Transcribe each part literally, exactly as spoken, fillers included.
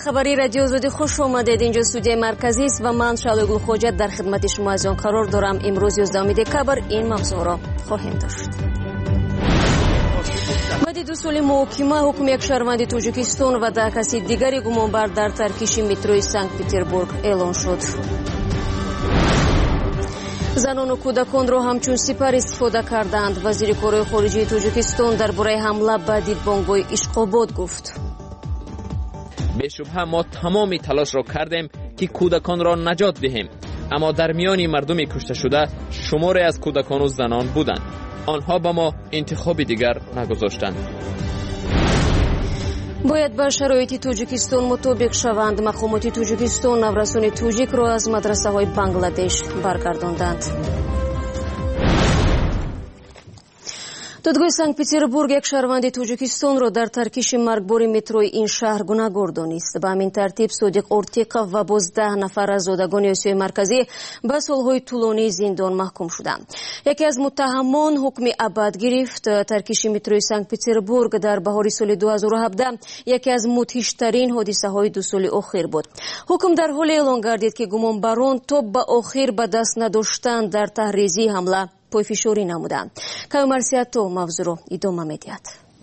خبری رادیو آزادی خوش آمدید. اینجا استودیوی مرکزی است و من شعله گل خوجت در خدمت شما از آن قرار دارم. امروز یازدهم دکبر این موضوع را خواهیم داشت. بعد دو سال محاکمه حکم یک شهروند تاجیکستان و ده کسی دیگری گمانبر در ترکیش متروی سنت پتربورگ اعلان شد. زنان و کودکان را همچون سپر استفاده کردند. وزیر کارهای خارجه تاجیکستان درباره حمله به دیدبانگ‌های اشقاباد گفت. بی‌شبهه ما تمام تلاش را کردیم که کودکان را نجات دهیم، اما در میان مردم کشته شده شماری از کودکان و زنان بودند. آنها به ما انتخاب دیگر نگذاشتند. باید به شرایط تاجیکستان مطابق شوند. مقامات تاجیکستان نورسان تاجیک را از مدرسه های بنگلادش برگرداندند. دادگاه سنت پتربورگ یک شهروند تاجیکستان را در ترکیش مرگبار متروی این شهر گناهکار دانست. به همین ترتیب صادق اورتیقا و بازده نفر از زادگان آسیای مرکزی به سالهای طولانی زندان محکوم شدند. یکی از متهمان حکم ابد گرفت. ترکیش متروی سنت پتربورگ در بهار سال دو هزار و هفده یکی از مدهش‌ترین حادثه های دو سال اخیر بود. حکم در حال اعلان گردید که گمانبران تا به آخر به دست نداشتند در تحریزی حمله پایفشاری نمودند. کامرسیاتو موضوع رو ادامه می‌دهد.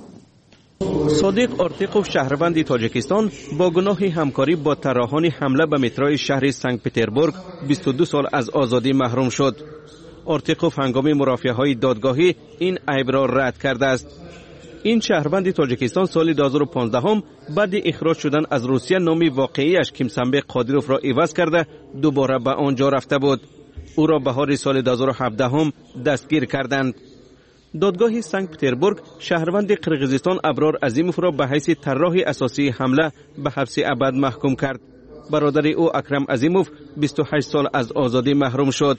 صادق اورتیقوف شهروند تاجیکستان با گناه همکاری با طراحان حمله به متروی شهر سنت پتربورگ بیست و دو سال از آزادی محروم شد. اورتیقوف هنگام مرافعه‌های دادگاهی این عیب را رد کرده است. این شهروند تاجیکستان سال دو هزار و پانزده هم بعد اخراج شدن از روسیه نام واقعیش کیمسنبه قادیروف را عوض کرده دوباره به آنجا رفته بود. او را بهار سال دو هزار و هفده هم دستگیر کردند. دادگاه سنت پتربورگ شهروند قرقیزستان ابرار عظیموف را به حیث طراح اساسی حمله به حبس ابد محکوم کرد. برادر او اکرم عظیموف بیست و هشت سال از آزادی محروم شد.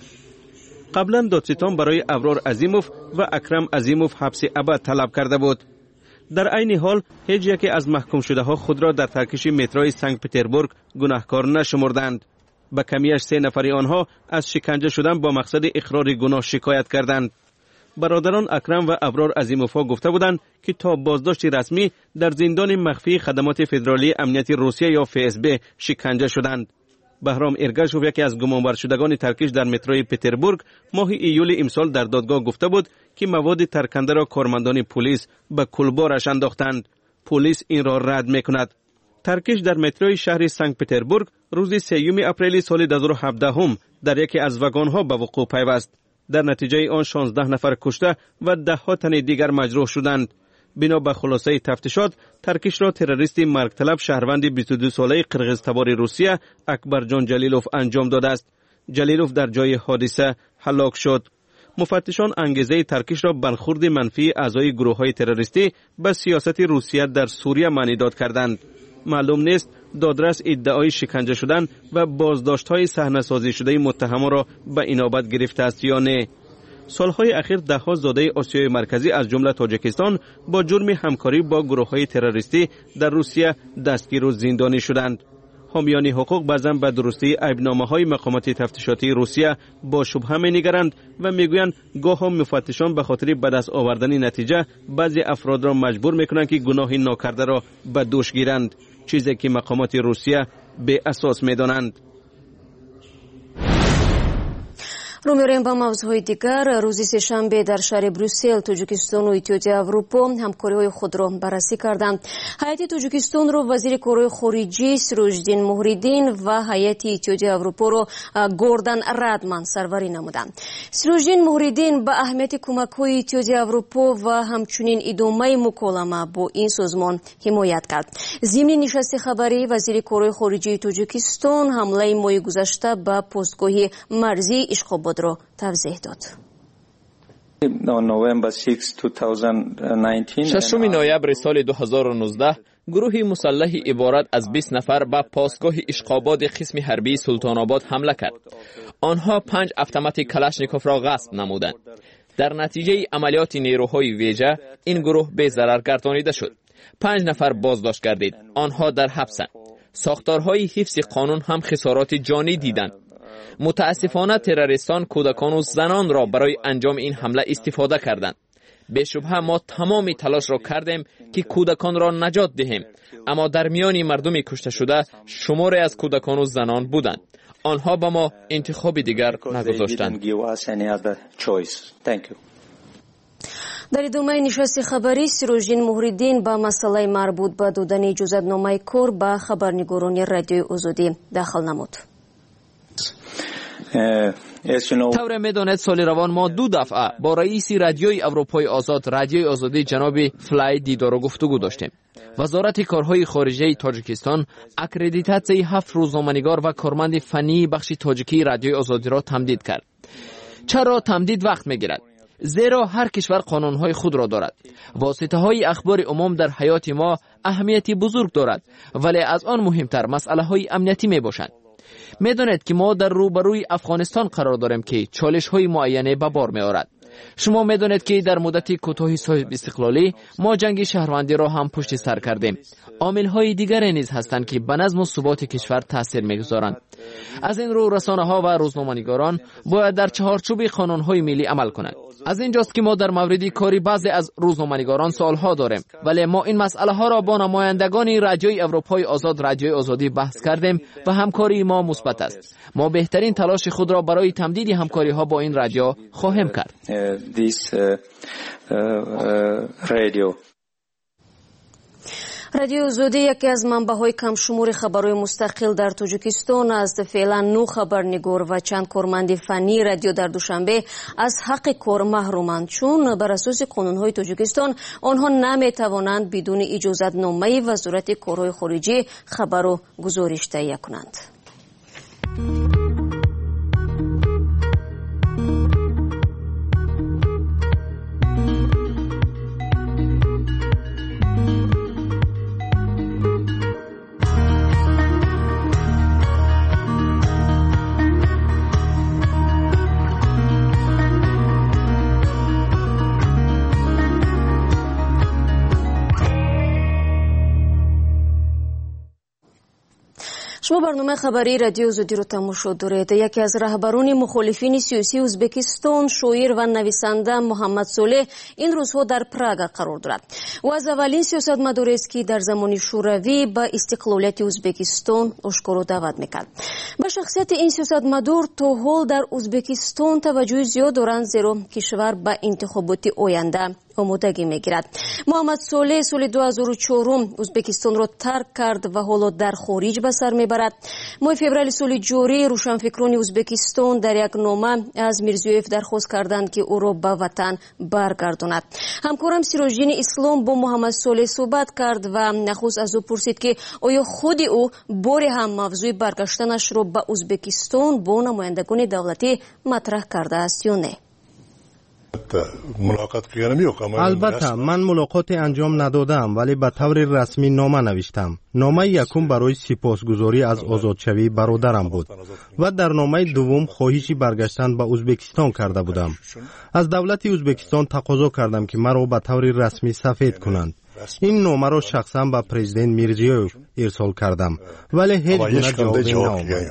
قبلا دادستان برای ابرار عظیموف و اکرم عظیموف حبس ابد طلب کرده بود. در عین حال هیچ یکی از محکوم شده ها خود را در ترکیش متروی سنت پتربورگ گناهکار نشمردند. به کمیش سه نفری آنها از شکنجه شدن با مقصد اقرار گناه شکایت کردند. برادران اکرم و ابرار عظیموف گفته بودند که تا بازداشت رسمی در زندان مخفی خدمات فدرالی امنیت روسیه یا اف اس بی شکنجه شدند. بهرام ارگشوف یکی از گمانبر شدگان ترکیش در متروی پتربورگ ماه ایول امسال در دادگاه گفته بود که مواد ترکنده را کارمندان پلیس به کلبارش انداختند. پلیس این را رد میکند. ترکیش در متروی شهر سنت پتربورگ روز سوم اپریل سال دو هزار و هفده هم در یکی از واگن‌ها به وقوع پیوست. در نتیجه آن شانزده نفر کشته و ده ها تن دیگر مجروح شدند. بنا به خلاصه تفتیشات ترکیش را تروریست مرگ طلب شهروند بیست و دو ساله قرقیزتبار روسیه اکبرجان جلیلوف انجام داده است. جلیلوف در جای حادثه هلاک شد. مفتشان انگیزه ترکیش را برخورد منفی اعضای گروه‌های تروریستی به سیاست روسیه در سوریه معنی داد کردند. معلوم نیست دادرس ادعای شکنجه شدن و بازداشت‌های صحنه‌سازی شده متهمان را به اینابت گرفته است یا نه. سالهای اخیر ده‌ها زاده آسیای مرکزی از جمله تاجیکستان با جرم همکاری با گروه‌های تروریستی در روسیه دستگیر و زندانی شدند. حامیان حقوق بعضاً به درستی عیبنامه‌های مقامات تفتیشاتی روسیه با شبهه می‌نگرند و می‌گویند گاه مفتشان به خاطر به دست آوردن نتیجه بعضی افراد را مجبور می‌کنند که گناه ناکرده را به دوش گیرند، چیزی که مقامات روسیه به اساس می‌دانند. رو می‌ریم به موضوعهای دیگر. روز سه‌شنبه در شهر بروکسل تاجیکستان و اتحادیه اروپا همکاری‌های خود را بررسی کردند. هیئت تاجیکستان را وزیر کارهای خارجه سروژدین موهریدین و هیئت اتحادیه اروپا را گوردن ردمن سروری نمودند. سروژدین موهریدین به اهمیت کمک‌های اتحادیه اروپا و همچنین ادامه مکالمه با این سازمان حمایت کرد. ضمن نشست خبری وزیر کارهای خارجه تاجیکستان حمله ماه گذشته به پستگاه مرزی اشقاباد را توضیح داد. ششم نوامبر سال دو هزار و نوزده گروهی مسلح عبارت از بیست نفر به پاسگاه اشقاباد قسم حربی سلطان آباد حمله کرد. آنها پنج اتومات کلاشنیکوف را غصب نمودند. در نتیجه عملیات نیروهای ویژه این گروه به ضرر گردانیده شد. پنج نفر بازداشت گردید. آنها در حبسند. ساختارهای حفظ قانون هم خسارات جانی دیدند. متاسفانه تروریستان کودکان و زنان را برای انجام این حمله استفاده کردند. بی‌شبهه ما تمامی تلاش را کردیم که کودکان را نجات دهیم، اما در میان مردم کشته شده شماری از کودکان و زنان بودند. آنها به ما انتخاب دیگر نگذاشتند. در ادامه نشست خبری سیروژدین مهرالدین با مسئله مربوط به دادن اجازتنامه کار به خبرنگاران رادیوی آزادی داخل نمود. طور میداند سال روان ما دو دفعه با رئیس رادیوی اروپای آزاد رادیوی آزادی جناب فلای دیدار و گفتگو داشتیم. وزارت کارهای خارجه تاجیکستان اکریدیتاسیای هفت روزنامه‌نگار و کارمند فنی بخش تاجیکی رادیوی آزادی را تمدید کرد. چرا تمدید وقت میگیرد؟ زیرا هر کشور قانونهای خود را دارد. واسطه های اخبار عموم در حیات ما اهمیتی بزرگ دارد، ولی از آن مهمتر مسئله های امنیتی می باشند. می دانید که ما در روبروی افغانستان قرار داریم که چالش های معینه به بار می آورد. شما می دانید که در مدت کوتاه صاحب استقلالی ما جنگ شهروندی را هم پشت سر کردیم. عامل های دیگری نیز هستند که به نظم و ثبات کشور تاثیر میگذارند. از این رو رسانه ها و روزنامه‌نگاران باید در چهارچوب قانون های ملی عمل کنند. از اینجاست که ما در مورد کاری بعضی از روزنامه‌نگاران سوال ها داریم، ولی ما این مسئله ها را با نمایندگان رادیوی اروپای آزاد رادیوی آزادی بحث کردیم و همکاری ما مثبت است. ما بهترین تلاش خود را برای تمدید همکاری ها با این رادیو خواهیم کرد. رادیو آزادی یکی از منبع‌های کمشمور خبرهای مستقل در تاجیکستان است. فعلا نه خبرنگار و چند کارمند فنی رادیو در دوشنبه از حق کار محرومند، چون بر اساس قانون‌های تاجیکستان آنها نمی‌توانند بدون اجازتنامه وزارت کارهای خارجه خبر و گزارش تهیه کنند. شما برنامه خبری رادیو آزادی رو تماشا دارید. یکی از رهبران مخالفین سیاسی ازبکستان، شاعر و نویسنده محمد صالح این روزها در پراگ قرار دارد. او از اولین سیاستمدار است که در زمان شوروی به استقلالیت ازبکستان آشکار و دعوت میکرد. به شخصیت این سیاستمدار تا حال در ازبکستان توجه زیاد دارند، زیرا کشور به انتخابات آینده آمادگی میگیرد. محمد صالح سال دو هزار و چهار ازبکستان را ترک کرد و حالا در خارج به سر میبرد. ماه فوریه سال جاری روشنفکران ازبکستان در یک نامه از میرزیویف درخواست کردند که او را به وطن برگرداند. همکارم سیروژدین اسلام با محمد صالح صحبت کرد و نخست از او پرسید که آیا خود او باری هم موضوع برگشتنش را به ازبکستان با نمایندگان دولتی مطرح کرده است یا نه؟ البته من ملاقاتی انجام ندادم، ولی به طور رسمی نامه نوشتم. نامه یکم برای سپاسگزاری از آزادشوی برادرم بود و در نامه دوم خواهشی برگشتن به ازبکستان کرده بودم. از دولت ازبکستان تقاضا کردم که مرا به طور رسمی سفید کنند. این نامه را شخصا به پرزیدنت میرزیویف ارسال کردم، ولی هیچ گونه جوابی نیامد.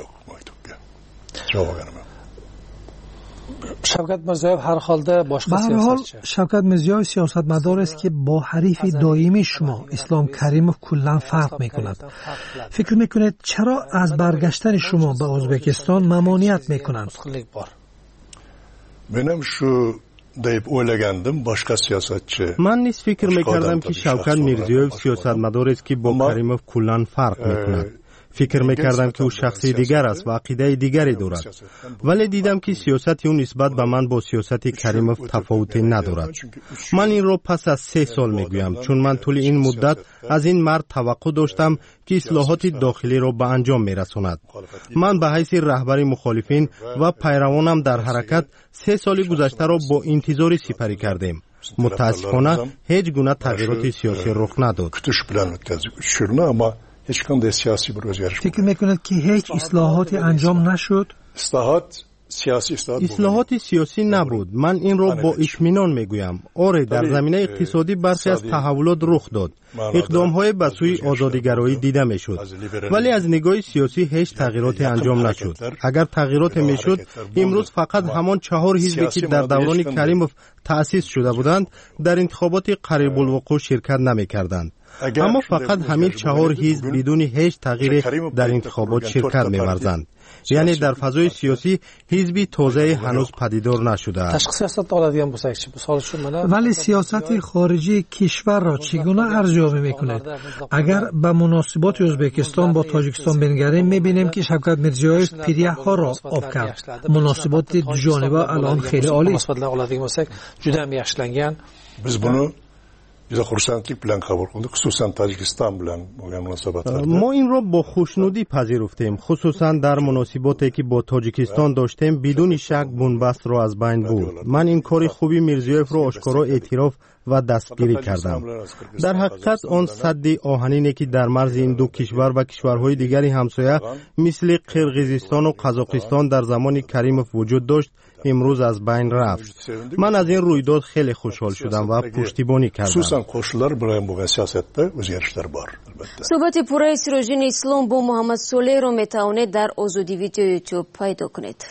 شوکت میرزیویف هر حال باشقه سیاست شوکت میرزیویف سیاستمدار است که با حریف دائمی شما اسلام کریموف کلا فرق میکند. فکر میکنید چرا از برگشتن شما به ازبکستان ممانعت میکنند؟ من نیز فکر میکردم که شوکت میرزیویف سیاستمدار است که با کریموف کلا فرق میکند. فکر میکردم که او شخصی دیگر است و عقیده دیگری دارد، ولی دیدم که سیاست او نسبت به من با سیاست کریموف تفاوتی ندارد. من این را پس از سه سال میگویم، چون من طول این مدت از این مرد توقع داشتم که اصلاحات داخلی را به انجام میرساند. من به حیث رهبر مخالفین و پیروانم در حرکت سه سال گذشته را با انتظار سپری کردیم. متاسفانه هیچ گونه تغییرات سیاسی رخ نداد. فکر میکنید که هیچ اصلاحاتی انجام نشد؟ اصلاحات اصلاحات سیاسی نبود. من این را با اطمینان میگویم. آره، در زمینه اقتصادی برخی از تحولات رخ داد. اقدام‌های به سوی آزادیگرایی دیده میشد. ولی از نگاه سیاسی هیچ تغییراتی انجام نشد. اگر تغییرات میشد، امروز فقط همان چهار حزبی که در دوران کریموف تأسیس شده بودند در انتخابات قریب الوقوع شرکت نمی‌کردند. اما فقط همین چهار حزب بدون هیچ تغییر در انتخابات شرکت می‌ورزند. یعنی در فضای سیاسی حزبی تازه هنوز پدیدار نشده است. ولی سیاست خارجی کشور را چگونه ارزیابی میکنید؟ اگر به مناسبات ازبکستان با تاجیکستان بنگریم میبینیم که شوکت میرزیویف پیریه ها را آب کرد. مناسبات دو جانبه الان خیلی عالی است. ما این را با خوشنودی پذیرفتیم، خصوصا در مناسباتی که با تاجیکستان داشتیم. بدون شک بنبست را از بین برد. من این کار خوبی میرزیویف را آشکارا اعتراف و دستگیری کردم. در حقیقت آن سد آهنینی که در مرز این دو کشور و کشورهای دیگری همسایه مثل قرقیزستان و قزاقستان در زمان کریموف وجود داشت، امروز از بین رفت. من از این رویداد خیلی خوشحال شدم و پشتیبانی کردم. صحبت پورای سیروژین اسلام با محمد صالح را میتوانید در آزادی ویدیو یوتیوب پیدا کنید.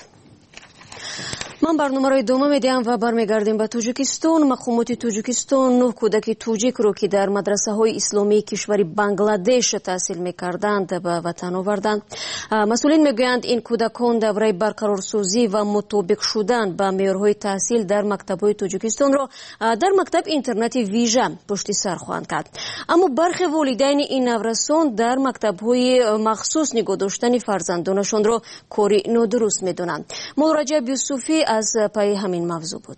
من برنامه را ادامه میدیم و برمیگردیم به تاجیکستان. مقامات تاجیکستان نه کودک توجیک رو که در مدرسه های اسلامی کشور بنگلادش تحصیل میکردند به وطن آوردند. مسئولین میگویند این کودکان دوره برقرارسازی و مطابق شدن به معیارهای تحصیل در مکتب‌های تاجیکستان را در مکتب اینترنت ویژه پشت سر خواهند کرد. اما برخی والدین این نورسان در مکتب‌های مخصوص نگاه داشتن فرزندانشان را کاری نادرست میدونند. مولا رجب یوسفی از پای همین موضوع بود.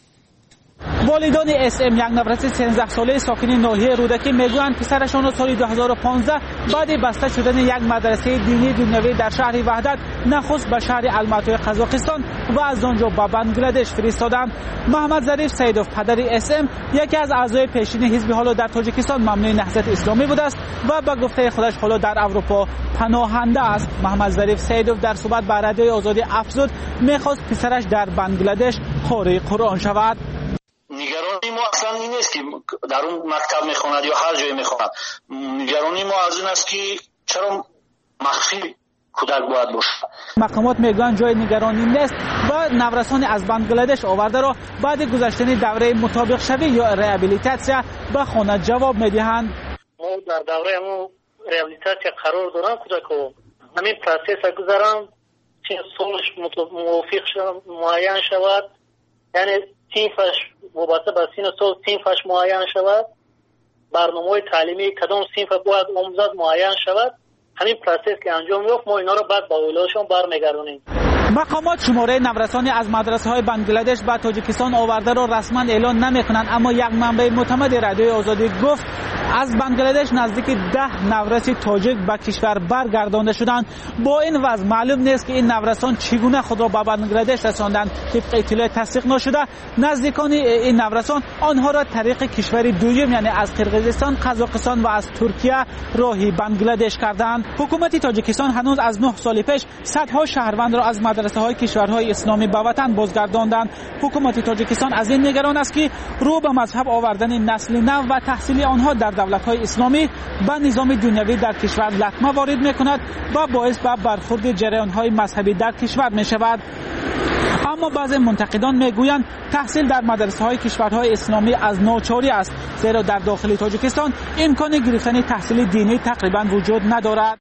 والدان اس ام یک نورس سیزده ساله ساکن ناحیه رودکی میگویند پسرشان را سال دو هزار و پانزده بعد بسته شدن یک مدرسه دینی دنیوی در شهر وحدت نخست به شهر الماتوی قزاقستان و از آنجا به بنگلادش فرستادند. محمد ظریف سیدوف پدر اس ام یکی از اعضای پیشین حزب حالا در تاجیکستان ممنوع نهضت اسلامی بوده است و به گفته خودش حالا در اروپا پناهنده است. محمد ظریف سیدوف در صحبت با رادیوی آزادی افزود میخواست پسرش در بنگلادش قاری قرآن شود. نگرانی ما اصلا این است که در اون مکتب میخواند یا هر جای میخواند. نگرانی ما از این است که چرا مخفی کودک باید باشه. مقامات میگن جای نگرانی نیست و نورسان از بنگلادش آورده را بعد گذشتن دوره مطابق شوی یا ریابیلیتاسیا به خانه جواب میدهند. ما در دوره همون ریابیلیتاسیا قرار دارم کودکو همین پروسس گذارم چه سالش موافق شود معین شود، یعنی صنفش وابسته به سن سال صنفش معین شود، برنامه تعلیمی کدام صنف باید آموزش معین شود. همین پروسس که انجام یافت ما اینا رو بعد با اولادشون برمیگردونیم. مقامات شماره نورسانی از مدرسه های بنگلادش به تاجیکستان آورده را رسما اعلان نمی کنند، اما یک منبع معتمد رادیوی آزادی گفت از بنگلادش نزدیک ده نورس تاجیک به کشور برگردانده شدند. با این وضع معلوم نیست که این نورسان چگونه خود را به بنگلادش رساندند. طبق اطلاع تصدیق نشده نزدیکان این نورسان آنها را طریق کشور دوم یعنی از قرقیزستان، قزاقستان و از ترکیه راهی بنگلادش کردند. حکومت تاجیکستان هنوز از نه سال پیش صدها شهروند را از مدرسه های کشورهای اسلامی به وطن بازگرداندند. حکومت تاجیکستان از این نگران است که رو به مذهب آوردن نسل نو و تحصیل آنها در دولت‌های اسلامی به نظام دنیوی در کشور لطمه وارد می‌کند و باعث به برخورد جریان‌های مذهبی در کشور می‌شود. اما بعضی منتقدان میگویند تحصیل در مدرسه‌های کشورهای اسلامی از ناچاری است، زیرا در داخل تاجیکستان امکان گرفتن تحصیل دینی تقریباً وجود ندارد.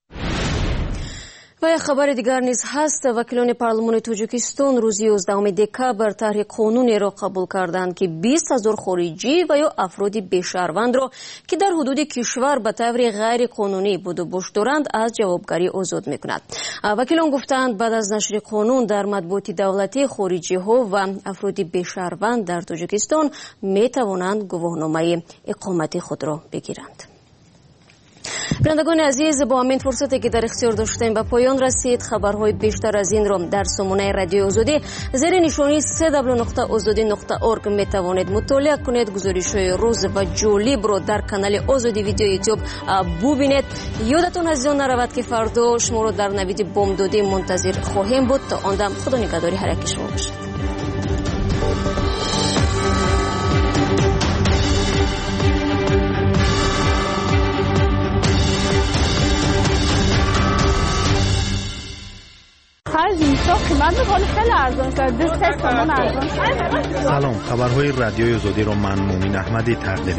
و یک خبر دیگر نیز هست. وکیلان پارلمان تاجیکستان روز یازدهم دکبر طرح قانونی را قبول کردند که بیست هزار خارجی و یا افراد بیشهروند را که در حدود کشور به طور غیر قانونی بود و باش دارند از جوابگری آزاد می‌کند. وکیلان گفتند بعد از نشر قانون در مطبوعات دولتی خارجی ها و افراد بیشهروند در تاجیکستان می توانند گواهنامه اقامت خود را بگیرند. بینندگان عزیز، با همین فرصتی که در اختیار داشتیم به پایان رسید. خبرهای بیشتر از این را در سامانه رادیو آزادی زیر نشانی سه دبلیو نقطه آزادی نقطه اورگ می توانید مطالعه کنید. گزارش‌های روز و جالب را در کانال آزادی ویدیو یوتیوب ببینید. یادتون از آن نرود که فردا شما را در نوید بامدادی منتظر خواهیم بود. تا آن دم خدا نگهداری هر یک شما باشد. سلام، خبرهای رادیوی آزادی رو من مومن احمدی تقدیم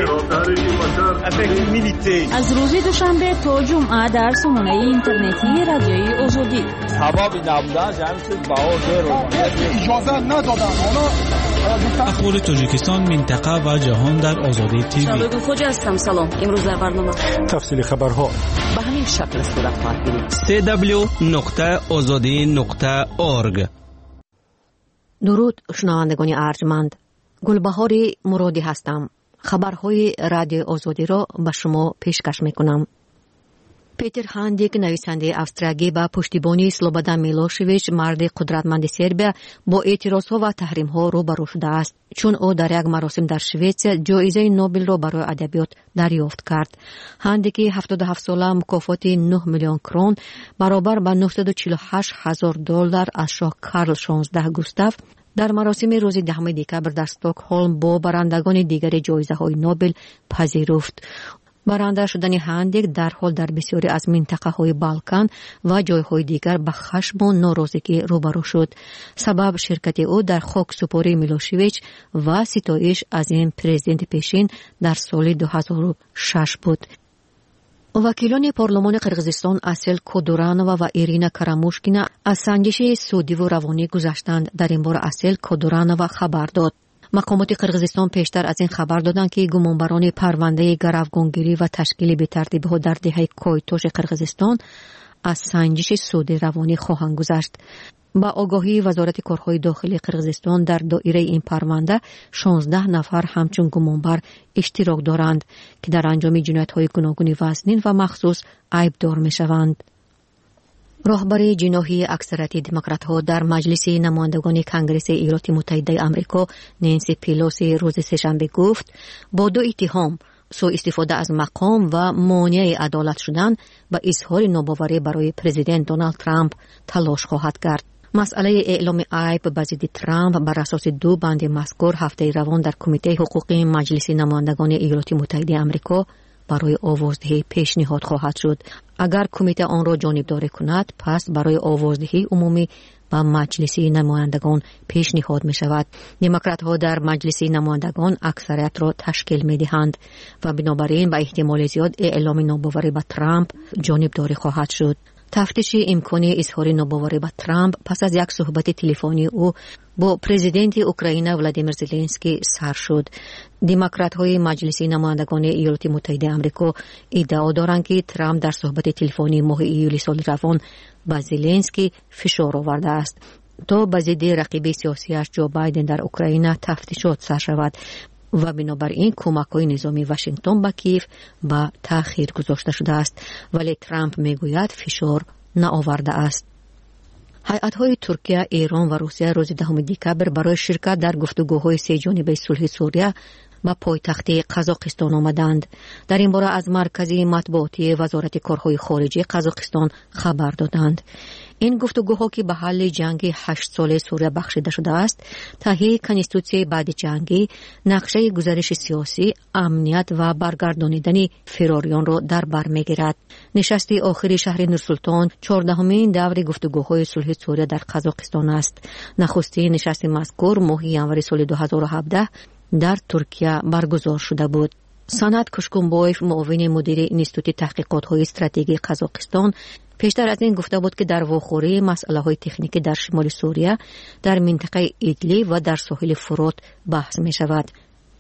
می‌کنم. از روز دوشنبه تا جمعه در سامانه اینترنتی رادیوی آزادی. سبب نبودن جمعیت باور رو اجازه ندادن. اخبار تاجیکستان، منطقه و جهان در آزادی تیوی. شبکه خوجا هستم. سلام. امروز در برنامه تفصیل خبرها به همین شکل صورت خواهد گرفت. سه دبلیو نقطه آزادی نقطه اورگ. درود شنوندگان ارجمند، گلبهار مرادی هستم. خبرهای رادیو آزادی را به شما پیشکش میکنم. پیتر هاندیک، نویسنده استرالیایی با پشتیبانی سلوبادان میلوشویچ، مرد قدرتمند سربیا، با اعتراضها و تحریم‌ها روبرو شده است، چون او در یک مراسم در شوئد جایزه نوبل را برای ادبیات دریافت کرد. هاندیک هفتاد و هفت ساله مکافات نه میلیون کرون برابر با نهصد و چهل و هشت هزار دلار از شاه کارل شانزده گوستاف در مراسم روز دهم دکبر در استکهلم با برندگان دیگر جایزه‌های نوبل پذیرفت. برنده شدن هاندیک در حال در بسیاری از منطقه های بالکان و جایهای دیگر به خشم و ناراضگی روبرو شد. سبب شرکت او در خاک سپاری میلوشویچ و ستایش از این پرزیدنت پیشین در سال دو هزار و شش بود. وکیلان پارلمان قرقیزستان اسل کودورانووا و ایرینا کراموشکینا از سنجش سودی و روانی گذشتند. در این باره اسل کودورانووا خبر داد. مقامات قرقیزستان پیشتر از این خبر دادند که گمانبران پرونده گروگانگیری و تشکیل بی‌ترتیبی‌ها در دهه کویتوش قرقیزستان از سنجش سود روانی خواهند گذشت. با آگاهی وزارت کارهای داخلی قرقیزستان در دایره این پرونده شانزده نفر همچون گمانبر اشتراک دارند که در انجام جنایت‌های گوناگون وزنین و مخصوص عیبدار می‌شوند. راهبر جناحی اکثریت دموکرات‌ها در مجلس نمایندگان کنگره ایالات متحده آمریکا نانسی پیلوسی روز سه‌شنبه گفت با دو اتهام سوء استفاده از مقام و مانع عدالت شدن و اظهار ناباوری برای پرزیدنت دونالد ترامپ تلاش خواهد کرد. مسئله اعلام عیب به ضد ترامپ بر اساس دو بند مذکور هفته روان در کمیته حقوقی مجلس نمایندگان ایالات متحده آمریکا برای آوازدهی پیشنهاد خواهد شد. اگر کمیته آن را جانبداری کند، پس برای آوازدهی عمومی به مجلس نمایندگان پیشنهاد می شود. دموکرات ها در مجلس نمایندگان اکثریت را تشکیل می دهند و بنابراین به احتمال زیاد اعلام ناباوری به ترامپ جانبداری خواهد شد. تفتیش امکانی اظهار ناباوری به ترامپ پس از یک صحبت تلفنی او با پرزیدنت اوکراین ولادیمیر زلنسکی سر شد. دموکرات های مجلس نمایندگان ایالات متحده آمریکا ادعا دارند که ترامپ در صحبت تلفنی ماه ایولی سال روان به زلنسکی فشار آورده است تا به ضد رقیب سیاسیش جو بایدن در اوکراین تفتیشات سر شود و بنابراین کمک‌های نظامی واشنگتن به کیف به تأخیر گذاشته شده است، ولی ترامپ میگوید فشار نآورده است. هیئت‌های ترکیه، ایران و روسیه روز دهم دکبر برای شرکت در گفتگوهای سه جانبه صلح سوریه به پایتخت قزاقستان آمدند. در این باره از مرکز مطبوعاتی وزارت کارهای خارجه قزاقستان خبر دادند. این گفتگوها که به حل جنگ هشت ساله سوریه بخشیده شده است، تهیه کنستیتوسیون بعد جنگی، نقشه گزارش سیاسی، امنیت و برگردانیدن فراریان را در بر می‌گیرد. نشست آخری شهر نورسلطان چهاردهمین دور گفتگوهای صلح سوریه در قزاقستان است. نخستین نشست مذکور ماه ژانویه سال دو هزار و هفده در ترکیه برگزار شده بود. سند کشکونبایف، معاون مدیر انستیتوت تحقیقات‌های استراتژیک قزاقستان، پیشتر از این گفته بود که در واخوری مسئله‌های تکنیکی در شمال سوریه، در منطقه ایدلیب و در ساحل فرات بحث می‌شود.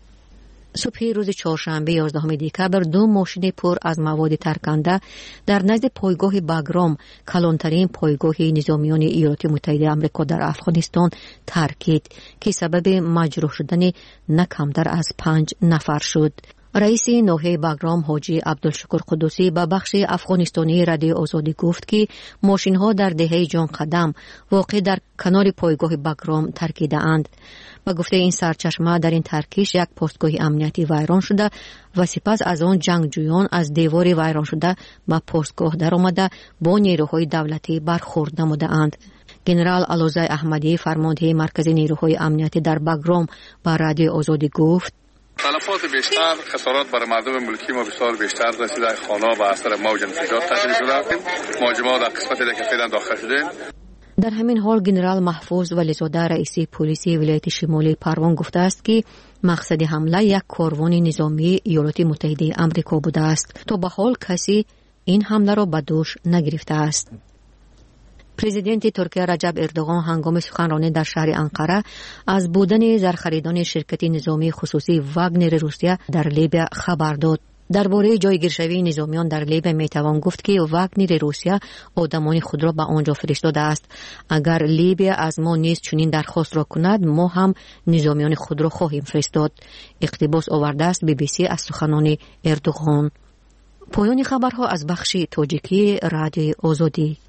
صبح روز چهارشنبه یازدهم دکبر دو ماشین پر از مواد ترکنده در نزد پایگاه باگرام، کلانترین پایگاه نظامیان ایالات متحده آمریکا در افغانستان، ترکید که سبب مجروح شدن نه کمتر از پنج نفر شد. رئیس ناحیه بگرام حاجی عبدالشکر قدوسی به بخش افغانستانی رادیو آزادی گفت که ماشین‌ها در دهه جان قدم واقع در کنار پایگاه بگرام ترکیده اند. با گفته این سرچشمه در این ترکیش یک پستگاه امنیتی ویران شده و سپس از آن جنگجویان از دیوار ویران شده به پستگاه در آمده با نیروهای دولتی برخورد نموده اند. گنرال علوزای احمدی فرمانده مرکز نیروهای امنیتی در بگرام به رادیو آزادی گفت تلفات بیشتر، خسارات برای مردم ملکی ما بسیار بیشتر رسیده. خانه به اثر موج انفجار تخریب شده. مهاجمان در قسمتی که فعلا داخل شدیم. در همین حال گنرال محفوظ ولیزاده رئیس پلیس ولایت شمالی پروان گفته است که مقصد حمله یک کاروان نظامی ایالات متحده آمریکا بوده است. تا به حال کسی این حمله را به دوش نگرفته است. پرزیدنت ترکیه رجب اردوغان هنگام سخنرانی در شهر انقره از بودن زرخریدان شرکت نظامی خصوصی واگنر روسیه در لیبیا خبر داد. درباره جایگیرشوی نظامیان در لیبیا میتوان گفت که واگنر روسیه آدمان خود را به آنجا فرستاده است. اگر لیبیا از ما نیز چنین درخواست را کند، ما هم نظامیان خود را خواهیم فرستاد. اقتباس آورده است بی بی سی از سخنان اردوغان. پایان خبرها از بخش تاجیکی رادیو آزادی.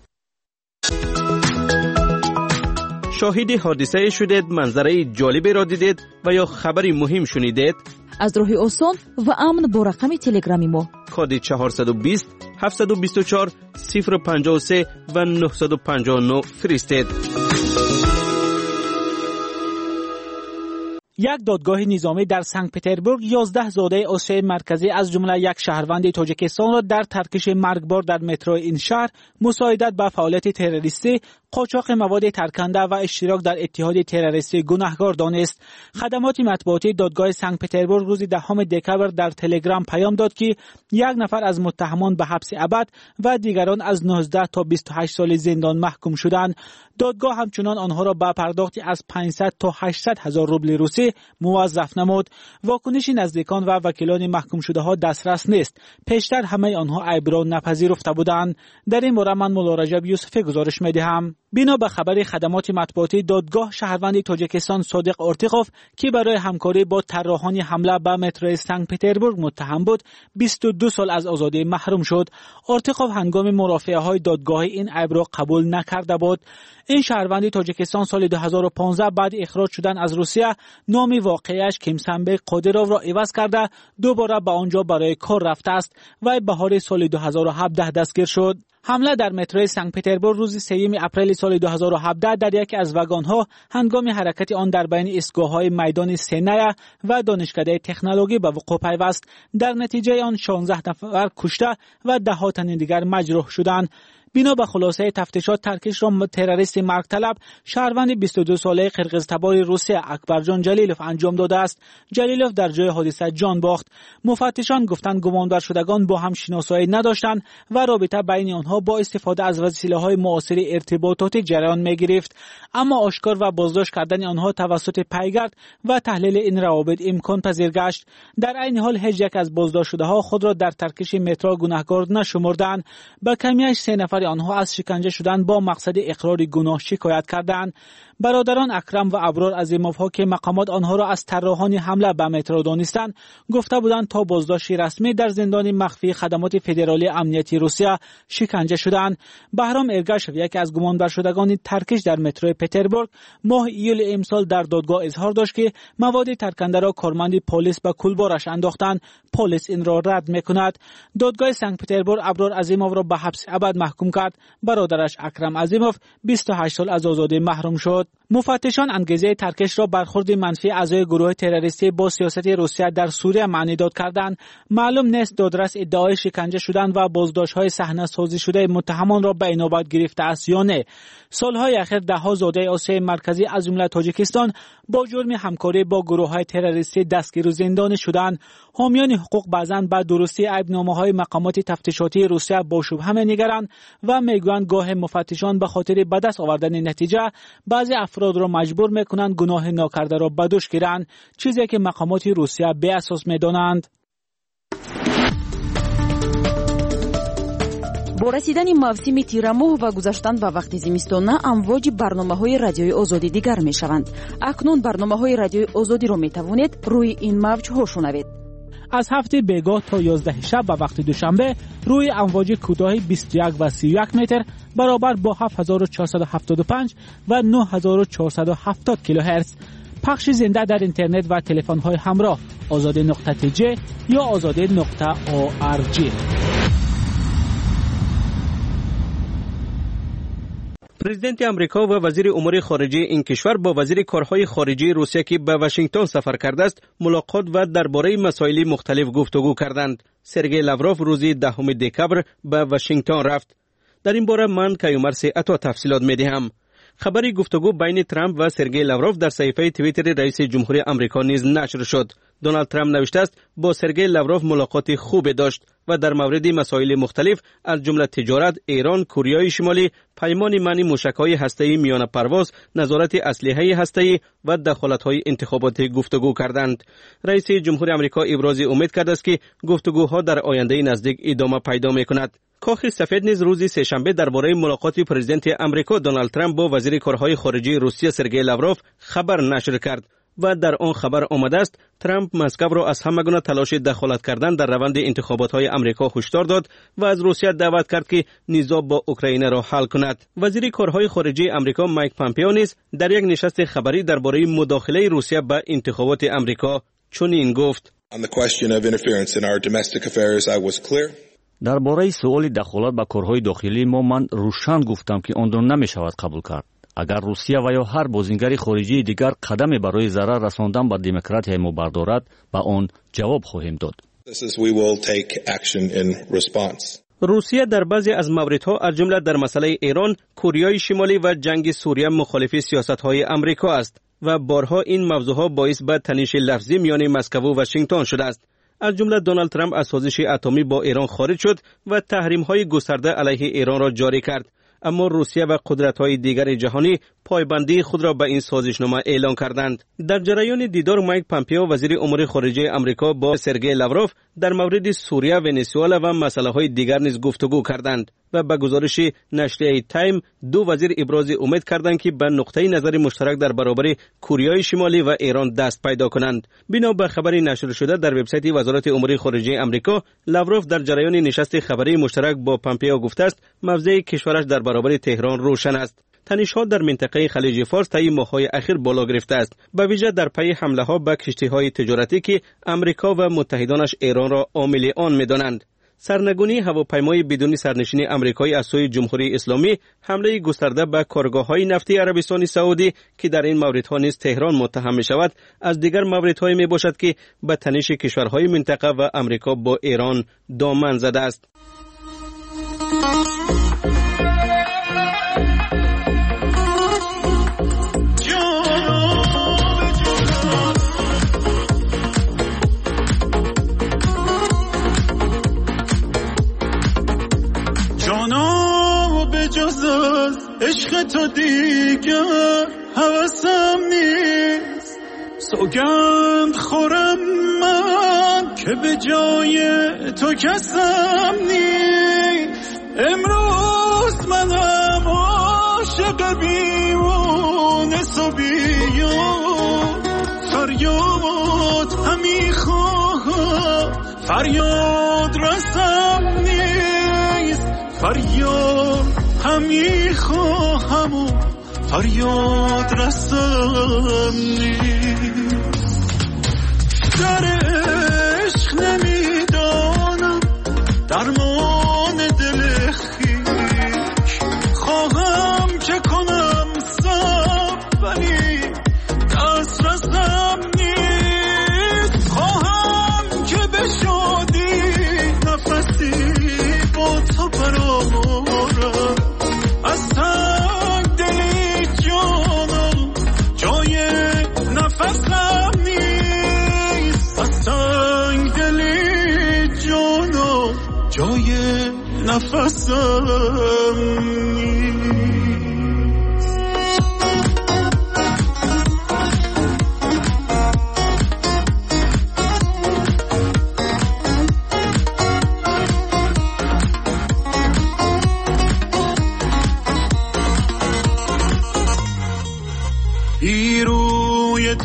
شاهد حادثه شدید، منظره جالبی را دیدید و یا خبری مهم شنیدید؟ از راه آسان و امن با رقم تلگرامی ما کد چهارصد و بیست هفتصد و بیست و چهار صفر پنجاه و سه و نهصد و پنجاه و نه فرستید. یک دادگاه نظامی در سنت پترزبورگ یازده زاده آسیای مرکزی از جمله یک شهروند تاجیکستان را در ترکش مرگبار در مترو این شهر مساعدت به فعالیت تروریستی، قاچاق مواد ترکنده و اشتراک در اتحاد تروریستی گناهکار دانست. خدمات مطبوعاتی دادگاه سنت پترزبورگ روز دهم دکمبر در تلگرام پیام داد که یک نفر از متهمان به حبس ابد و دیگران از نوزده تا بیست و هشت سال زندان محکوم شدند. دادگاه همچنان آنها را به پرداختی از پانصد تا هشتصد هزار روبل روسی موظف نمود. واکنش نزدیکان و وکیلان محکوم شده ها دسترس نیست. پیشتر همه آنها عیب را نپذیرفته بودند. در این مورد من مولا رجب یوسفی گزارش می‌دهم. بنا به خبر خدمات مطبوعاتی دادگاه، شهروند تاجیکستان صادق ارتیقوف که برای همکاری با طراحان حمله به مترو سنت پترزبورگ متهم بود، بیست و دو سال از آزادی محروم شد. ارتیقوف هنگام مرافعه های دادگاه این عیب را قبول نکرده بود. این شهروند تاجیکستان سال دو هزار و پانزده بعد اخراج شدن از روسیه نام واقعیش کیمسنبک قادیروف را عوض کرده دوباره به آنجا برای کار رفته است و بهار سال دو هزار و هفده دستگیر شد. حمله در مترو سنت پترزبورگ روز سوم اپریل سال دو هزار و هفده در یکی از واگن‌ها هنگام حرکت آن در بین ایستگاه‌های میدان سینیا و دانشکده تکنولوژی به وقوع پیوست. در نتیجه آن شانزده نفر کشته و ده ها تن دیگر مجروح شدند. بنا به خلاصه تفتیشات، ترکش را تروریست مرگ طلب شهروند بیست و دو ساله قرقیزتبار روسیه اکبرجان جلیلوف انجام داده است. جلیلوف در جای حادثه جان باخت. مفتشان گفتند گمانبر شدگان با هم شناسایی نداشتند و رابطه بین آنها با استفاده از وسیله‌های معاصر ارتباطاتی جریان می‌گرفت، اما آشکار و بازداشت کردن آنها توسط پیگرد و تحلیل این روابط امکان پذیر گشت. در این حال هیچ یک از بازداشت شده‌ها خود را در ترکش مترو گناهکار نشمردند. با کمیش سه نفر آنها از شکنجه شدن با مقصد اقرار گناه شکایت کردند. برادران اکرم و ابرار عظیموف‌ها که مقامات آنها را از طراحان حمله به مترو دانستند، گفته بودند تا بازداشت رسمی در زندان مخفی خدمات فدرالی امنیتی روسیه شکنجه شدند. بهرام ارگاشف، یکی از گمانبر شدگان ترکش در مترو پترزبورگ، ماه ایول امسال در دادگاه اظهار داشت که مواد ترکنده را کارمند پلیس به کولبارش انداختند. پلیس این را رد می‌کند. دادگاه سنت پترزبورگ ابرار عظیموف را به حبس ابد محکوم کرد. برادرش اکرم عظیموف بیست و هشت سال از آزادی محروم شد. مفتشان انگیزه ترکش را برخورد منفی اعضای گروه تروریستی با سیاست روسیه در سوریه معنی داد کردند. معلوم نیست دادرس ادعای شکنجه شدن و بازداشت‌های صحنه سازی شده متهمان را به اینابت گرفته است یا نه. سالهای اخیر ده‌ها زاده آسیای مرکزی از جمله تاجیکستان با جرم همکاری با گروه‌های تروریستی دستگیر و زندانی شدند. حامیان حقوق بعضاً به درستی عیب‌نامه‌های مقامات تفتیشاتی روسیه با شبهه می‌نگرند و میگویند گاه مفتشان به خاطر به دست آوردن نتیجه بعضی افراد را مجبور می‌کنند گناه ناکرده را به دوش گیرند، چیزی که مقامات روسیه بی اساس می‌دانند. با رسیدن موسم تیر ماه و گذشتن به وقت زمستانه امواج برنامه‌های رادیوی آزادی دیگر می‌شوند. اکنون برنامه‌های رادیوی آزادی را می‌توانید روی این موج ها شنوید. از هفته بیگاه تا یازده شب به وقت دوشنبه روی امواج کوتاه بیست و یک و سی و یک متر برابر با هفت هزار و چهارصد و هفتاد و پنج و نه هزار و چهارصد و هفتاد کیلوهرتز. پخش زنده در اینترنت و تلفن‌های همراه آزادی نقطه تی جی یا آزادی نقطه او آر جی. پرزیدنت امریکا و وزیر امور خارجه این کشور با وزیر کارهای خارجه روسیه که به واشنگتن سفر کرده است ملاقات و درباره مسائل مختلف گفتگو کردند. سرگئی لاوروف روز دهم دکبر به واشنگتن رفت. در این باره من کیومرث عطا تفصیلات می‌دهم. خبری گفتگو بین ترامپ و سرگئی لاوروف در صفحه توییتر رئیس جمهوری آمریکا نیز نشر شد. دونالد ترامپ نوشته است با سرگئی لاوروف ملاقات خوب داشت و در مورد مسائل مختلف از جمله تجارت، ایران، کره شمالی، پیمان منع موشک‌های هسته‌ای میان پرواز، نظارت اسلحه هسته‌ای و دخالت‌های انتخاباتی گفتگو کردند. رئیس جمهوری آمریکا ابراز امید کرد است که گفتگوها در آینده نزدیک ادامه پیدا می‌کند. کاخ سفید نیز روز سه‌شنبه درباره ملاقات پرزیدنت آمریکا دونالد ترامپ با وزیر کارهای خارجه روسیه سرگئی لاوروف خبر نشر کرد و در آن خبر آمده است ترامپ مسکو را از همه گونه تلاش دخالت کردن در روند انتخابات‌های آمریکا هشدار داد و از روسیه دعوت کرد که نزاع با اوکراین را حل کند. وزیر کارهای خارجه آمریکا مایک پامپئو نیز در یک نشست خبری درباره مداخله روسیه به انتخابات آمریکا چنین گفت: درباره سوال دخالت به کارهای داخلی ما من روشن گفتم که آن را نمی‌شود قبول کرد. اگر روسیه و یا هر بازیگر خارجی دیگر قدمی برای ضرر رساندن به دموکراتیای ما بردارد به آن جواب خواهیم داد. روسیه در بعضی از موردها از جمله در مسئله ایران، کره شمالی و جنگ سوریه مخالف سیاست‌های آمریکا است و بارها این موضوعها باعث به تنش لفظی میان مسکو و واشنگتن شده است. از جمله دونالد ترامپ از سازش اتمی با ایران خارج شد و تحریم‌های گسترده علیه ایران را جاری کرد. اما روسیه و قدرت‌های دیگر جهانی پایبندی خود را به این سازشنامه اعلان کردند. در جریان دیدار مایک پامپئو وزیر امور خارجه آمریکا با سرگئی لاوروف در مورد سوریه، ونزوئلا و مسائل دیگر نیز گفتگو کردند و به گزارش نشریه تایم دو وزیر ابراز امید کردند که به نقطه نظر مشترک در برابر کره شمالی و ایران دست پیدا کنند. بنا به خبری نشر شده در وبسایت وزارت امور خارجه آمریکا، لاوروف در جریان نشست خبری مشترک با پامپئو گفته است موضع کشورش در برابر تهران روشن است. تنش‌ها در منطقه خلیج فارس طی ماه‌های اخیر بالا گرفته است، به ویژه در پی حمله‌ها به کشتی‌های تجارتی که آمریکا و متحدانش ایران را عامل آن می‌دانند. سرنگونی هواپیمای بدون سرنشین آمریکایی از سوی جمهوری اسلامی، حمله گسترده به کارگاه‌های نفتی عربستان سعودی که در این موردها نیز تهران متهم می‌شود، از دیگر موردهایی میباشد که به تنش کشورهای منطقه و آمریکا با ایران دامن زده است. عشق تو دیگه حواسم نیست، سوگند خورم من که به جای تو کسم نیست. امروز منم عاشق بیونه صبیان، فریاد همی خواهم فریاد رسم نیست، فریاد همی خواهم و فریاد رسم نیست. در عشق نمیدانم درمان دل خویش، خواهم که کنم صبر ولی دست رسم نیست. خواهم که به شادی نفسی با تو برآورم، از تنگ دلی جانم جای نفسم نیست، از تنگ دلی جانم جای نفسم نیست.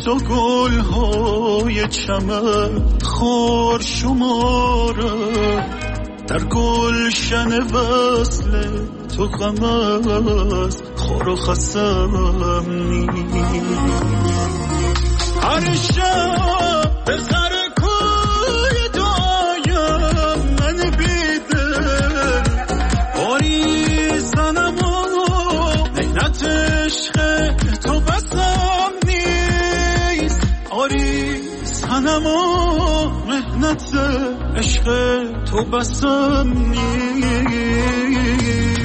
تو گل های چمن خار شماره در گلشن وصل تو غم از خار و خسم نیست هر شب به سر کوی دایم من بیدل باری زنم و مهنت عشق تو بسم نیست آری زنم و مهنت عشق تو بسم نیست